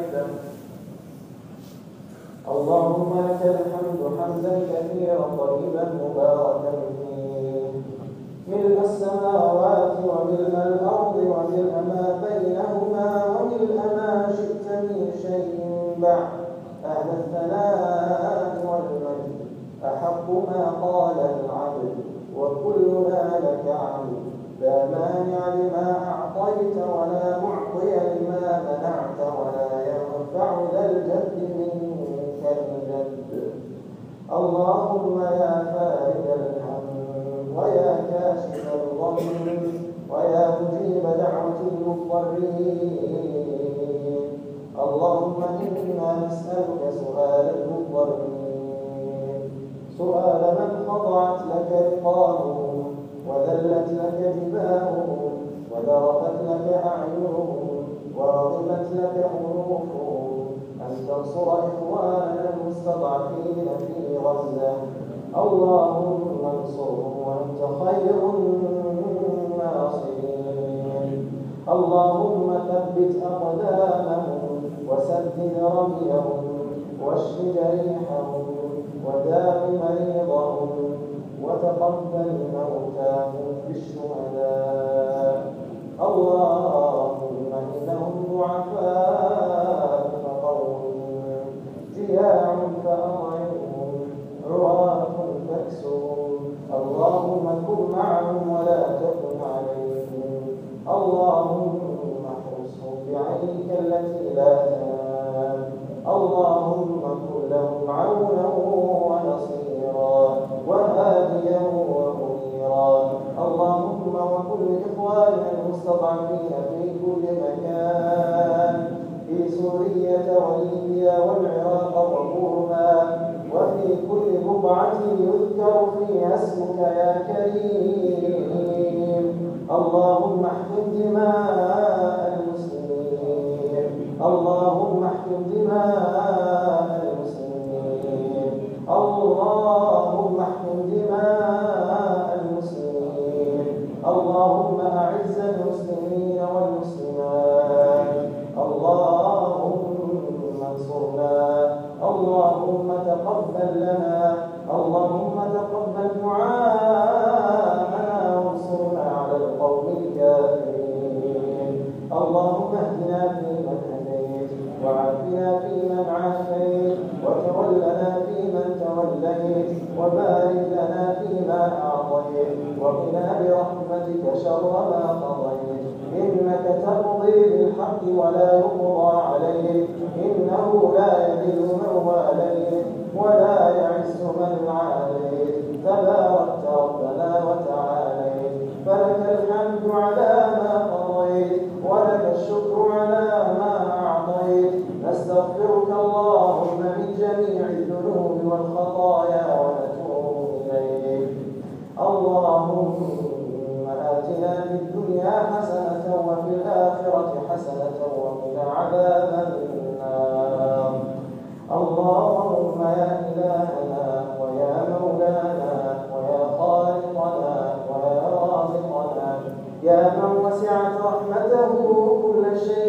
اللهم لك الحمد حمدا كثيرا طيبا مباركا فيه، ملء السماوات وملء الأرض وملء ما بينهما وملء ما شئت من شيء بعد، أهل الثناء والمجد، أحق ما قال العبد وكلنا لك عبد، لا مانع لما أعطيت ولا معطي لما منعت ولا ينفع ذا الجد منك الجد. اللهم يا فارج الهم ويا كاشف الغم ويا مجيب دعوة المضطرين، اللهم إنا نسألك سؤال المضطرين، سؤال من خضعت لك رقابهم وذلت لك جباههم وذرفت لك أعينهم ورغبت لك أنوفهم، أن تنصر إخواننا المستضعفين في غزة. اللهم انصرهم وأنت خير الناصرين. اللهم ثبت أقدامهم وسدد رميهم واشف جريحهم وداو مريضهم وتقبل موتاهم بالشهداء. اللهم إنهم ضعفاء فقوهم، جياع فأطعمهم، عراة فاكسهم. اللهم كن معهم ولا تكن عليهم. اللهم احرسهم بعينك التي لا تنام. اللهم كن لهم عونا ونصيرا وهاديا ومنيرا. اللهم وكن لإخواننا المستضعفين في كل مكان، في سوريا وليبيا والعراق وبورما وفي كل بقعة يذكر فيها اسمك يا كريم. اللهم احقن دماء المسلمين. اللهم احقن دماء المسلمين. اللهم احقن دماء المسلمين. اللهم أعز المسلمين والمسلمات. اللهم انصرنا. اللهم تقبل لنا. اللهم تقبل دعاءنا وانصرنا على القوم الكافرين. اللهم اهدنا فيمن هديت وعافنا فيمن عافيت وتولنا فيمن توليت وبارك لنا فيما أعطيت وقنا برحمتك شر ما قضيت، إنك تقضي بالحق ولا يقضى عليك، إنه لا يذل من واليت ولا يعز من عاديت، تباركت ربنا وتعاليت. فلك الحمد على ما قضيت ولك الشكر على ما أعطيت. نستغفرك اللهم من جميع الذنوب والخطايا ونتوب إليك. اللهم آتنا في الدنيا حسنة وفي الآخرة حسنة وقنا عذاب النار. اللهم يا إلهنا ويا مولانا ويا خالقنا ويا رازقنا، يا من وسعت رحمته كل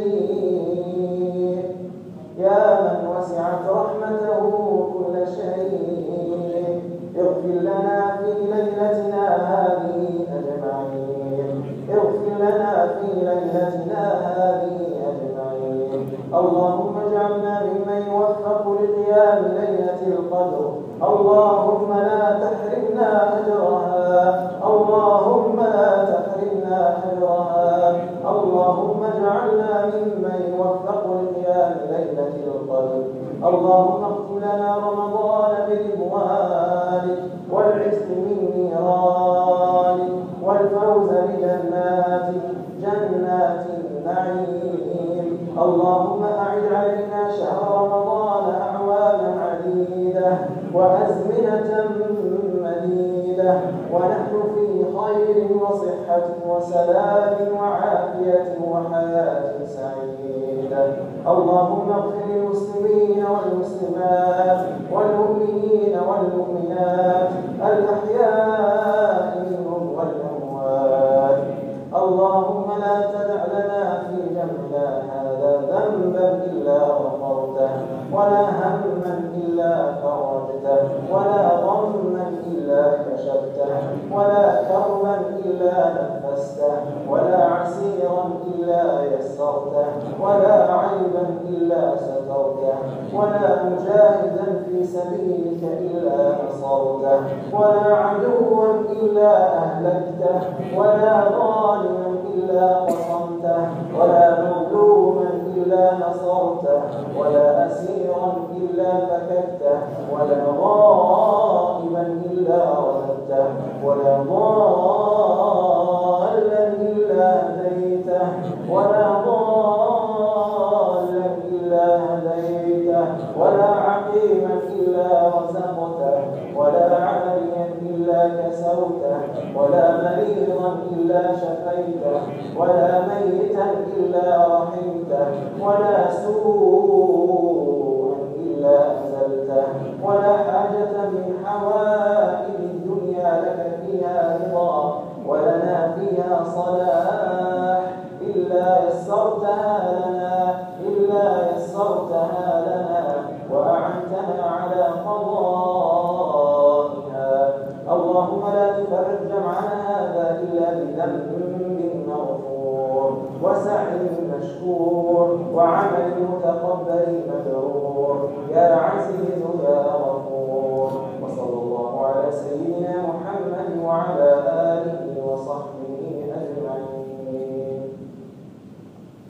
شيء، يا من وسعت رحمته كل شيء، اغفر لنا في ليلتنا هذه أجمعين. اغفر لنا في ليلتنا هذه أجمعين. اللهم اجعلنا ممن يوفق لقيام ليلة القدر. اللهم لا تحرمنا أجرها. اللهم لا تحرمنا أجرها. اللهم اجعلنا ممن يوفق لقيام ليلة القدر. اللهم اختم لنا رمضان برضوانك والعتق من نيرانك والفوز بجناتك جنات النعيم. اللهم أعد علينا شهر رمضان أعواما عديدة وأزمنة مديدة ونحن في خير وصحة وسلام وعافية وحياة سعيدة. اللهم اغفر للمسلمين والمسلمات والمؤمنين والمؤمنات الأحياء منهم والأموات. اللهم لا تدع لنا في جنبنا هذا ذنبا إلا غفرته ولا عيبا إلا سترته، ولا مجاهدا في سبيلك إلا نصرته، ولا عدوا إلا أهلكته، ولا ظالما إلا قصمته، ولا مظلوما إلا نصرته، ولا أسيرا إلا فككته، ولا غائبا إلا رددته، ولا ضالا إلا هديته، ولا ضالا إلا هديته، ولا عقيما إلا رزقته، ولا عاريا إلا كسوته، ولا مريضا إلا شفيته، ولا ميتا إلا رحمته، ولا سوءا إلا أزلته، ولا حاجة من حوائج الدنيا لك فيها رضا ولنا فيها صلاح إلا يسرتها لنا وأعنتنا على قضائها. اللهم لا تفرج جمعنا هذا إلا بذنب مغفور وسعي مشكور وعمل متقبل مبرور